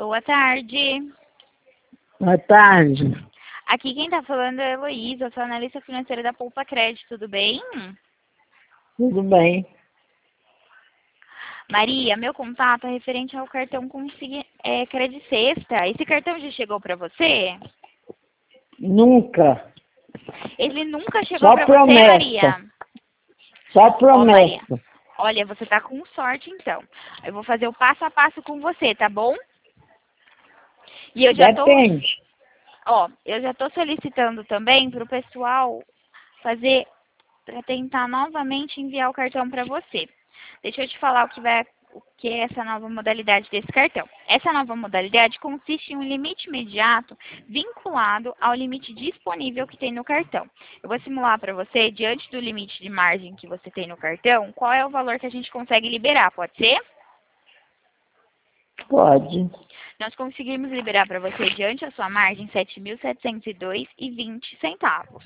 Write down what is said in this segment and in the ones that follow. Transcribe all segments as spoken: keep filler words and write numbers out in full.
Boa tarde. Boa tarde. Aqui quem tá falando é a Heloísa, sou analista financeira da Poupa Crédito, tudo bem? Tudo bem. Maria, meu contato é referente ao cartão Consig é, Crédito Sexta. Esse cartão já chegou para você? Nunca. Ele nunca chegou Só para você, promessa. Maria? Só Ó, Maria, promessa. olha, você tá com sorte então. Eu vou fazer o passo a passo com você, tá bom? E eu já tô, Depende. ó, eu já tô solicitando também para o pessoal fazer, para tentar novamente enviar o cartão para você. Deixa eu te falar o que vai, o que é essa nova modalidade desse cartão. Essa nova modalidade consiste em um limite imediato vinculado ao limite disponível que tem no cartão. Eu vou simular para você, diante do limite de margem que você tem no cartão, qual é o valor que a gente consegue liberar, pode ser? Pode. Nós conseguimos liberar para você, diante da sua margem, sete mil setecentos e dois reais e vinte centavos.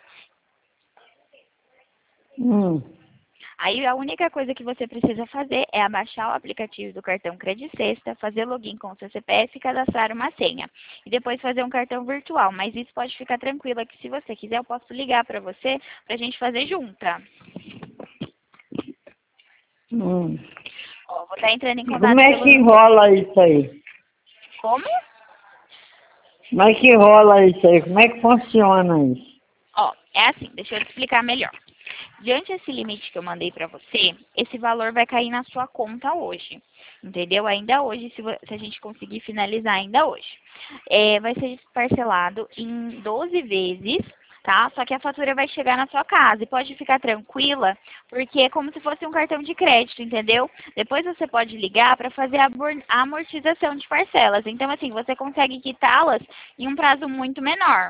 Hum. Aí a única coisa que você precisa fazer é abaixar o aplicativo do cartão Crédito Sexta, fazer login com o seu C P F e cadastrar uma senha. E depois fazer um cartão virtual. Mas isso pode ficar tranquila que se você quiser eu posso ligar para você para a gente fazer junta. Hum. Ó, vou estar entrando em E contato como é pelo... que rola isso aí? Como? Como é que rola isso aí? Como é que funciona isso? Ó, é assim, deixa eu te explicar melhor. Diante desse limite que eu mandei para você, esse valor vai cair na sua conta hoje. Entendeu? Ainda hoje, se, se a gente conseguir finalizar ainda hoje. É, vai ser parcelado em doze vezes, tá? Só que a fatura vai chegar na sua casa. E pode ficar tranquila, porque é como se fosse um cartão de crédito, entendeu? Depois você pode ligar para fazer a amortização de parcelas. Então, assim, você consegue quitá-las em um prazo muito menor.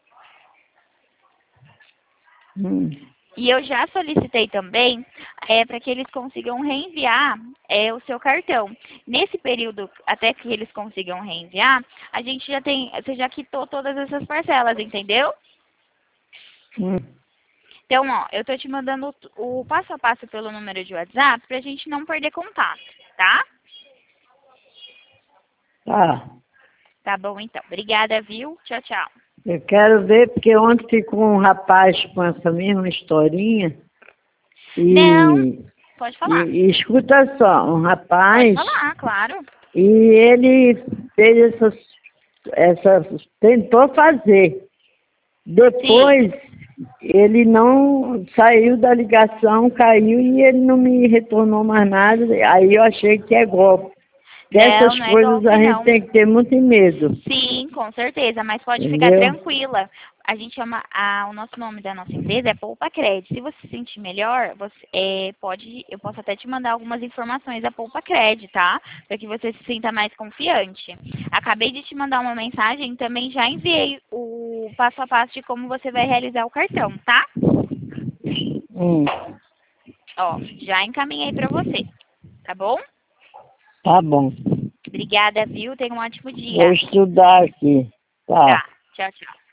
Hum. E eu já solicitei também é, para que eles consigam reenviar é, o seu cartão. Nesse período, até que eles consigam reenviar, a gente já tem, você já quitou todas essas parcelas, entendeu? Hum. Então, ó, eu tô te mandando o passo a passo pelo número de WhatsApp para a gente não perder contato, tá? Tá. Tá bom, então. Obrigada, viu? Tchau, tchau. Eu quero ver, porque ontem ficou um rapaz com essa mesma historinha. E, Não, pode falar. e, e escuta só, um Pode rapaz, falar, claro. e ele fez essas, essas, tentou fazer. Depois, ele não saiu da ligação, caiu e ele não me retornou mais nada. Aí eu achei que é golpe. Dessas Não, não é coisas golpe, a gente não. tem que ter muito medo. Sim, com certeza, mas pode ficar Entendeu? tranquila. A gente chama, a, o nosso nome da nossa empresa é Poupa Crédito. Se você se sentir melhor, você é, pode, eu posso até te mandar algumas informações da Poupa Crédito, tá? Para que você se sinta mais confiante. Acabei de te mandar uma mensagem, também já enviei o passo a passo de como você vai realizar o cartão, tá? Hum, Ó, já encaminhei para você, tá bom? tá bom. Obrigada, viu? Tenha um ótimo Vou dia. estudar aqui. Tá. Tá, tchau, tchau.